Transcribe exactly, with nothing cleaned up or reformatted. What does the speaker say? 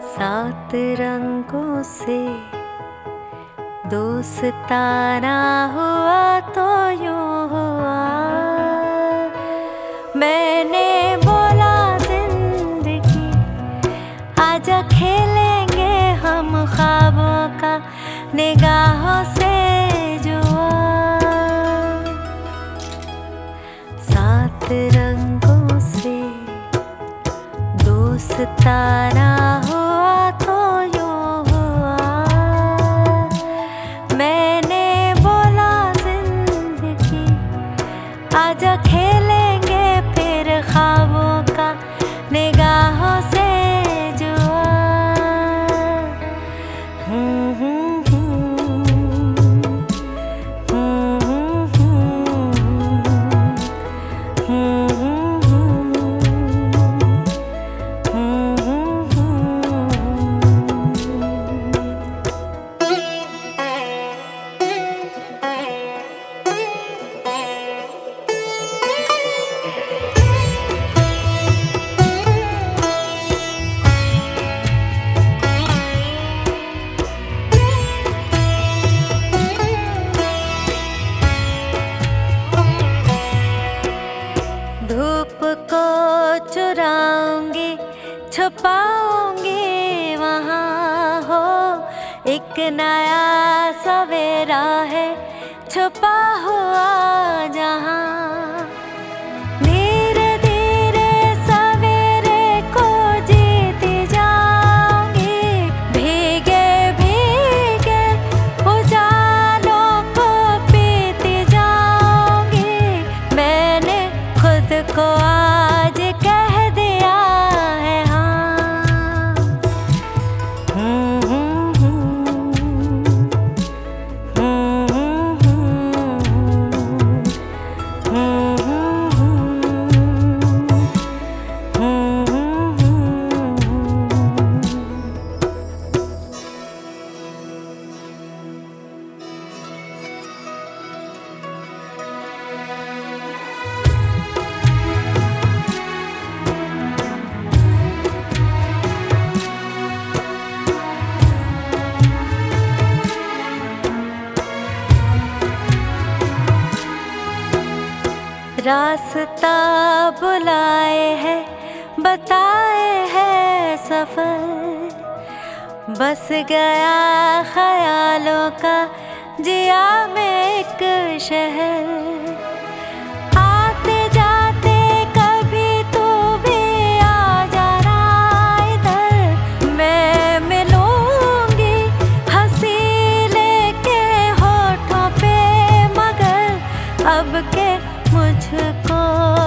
सात रंगों से दोस्ताना हुआ तो यूं हुआ। मैंने बोला जिंदगी आजा खेलेंगे हम ख्वाबों का निगाहों से जुआ। सात रंगों से दोस्ताना हुआ तो यूं हुआ। मैंने बोला जिंदगी आजा खेलेंगे फिर ख्वाबों का निगाहों से जुआ। हम्म हम्म धूप को चुराऊंगी छुपाऊंगी वहाँ हो। एक नया सवेरा है छुपा हुआ जहाँ। धीरे धीरे सवेरे को जीती जाऊंगी। भीगे भीगे उजालों को पीती जाऊंगी। मैंने खुद को आज कह दिया है हाँ। हम्म हम्म रास्ता बुलाए है बताए है सफर। बस गया ख्यालों का जिया में एक शहर। आते जाते कभी तू भी आ जाना इधर। मैं मिलूंगी हंसी लेके होठों पे मगर अब के मुझको